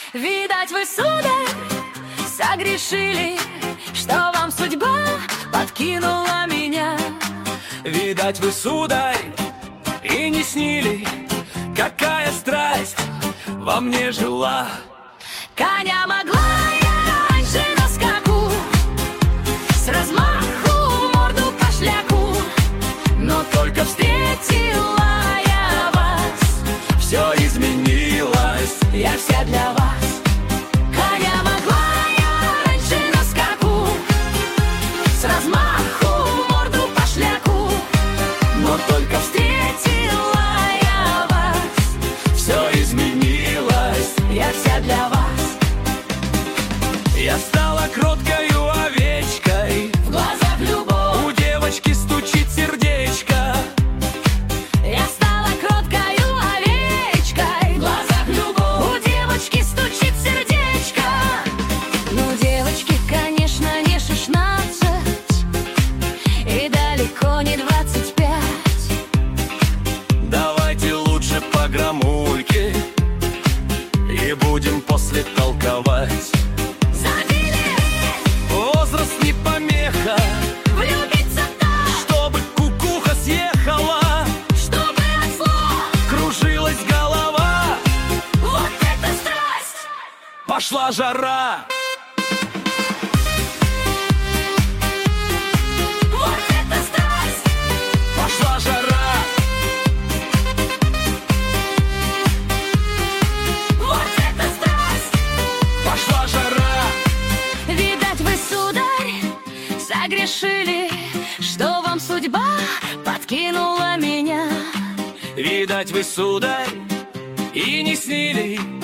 Видать, вы, сударь, согрешили, что вам судьба подкинула меня. Видать, вы, сударь, и не снили, какая страсть во мне жила. Коня могла я раньше на скаку, с размаху морду по шляку, но только встретила я вас, все изменилось, я вся для вас. Коня могла я раньше на скаку, с размаху морду по шляку, но только встретила я вас, все изменилось, я вся для вас. Я стала кроткою овечкой, В глазах любовь, у девочки стучит сердечко. я стала кроткою овечкой. В глазах любовь, у девочки стучит сердечко. Ну, девочки, конечно, не 16 и далеко не 25. Давайте лучше по граммульке и будем после толковать. Возраст не помеха, Влюбиться так, чтобы кукуха съехала, чтобы от слов кружилась голова, вот это страсть. пошла жара. Вот это страсть. Пошла жара. Вот это страсть. Пошла жара. Видать, вы, сударь, согрешили, что вам судьба подкинула меня. Видать, вы, сударь, и не снили,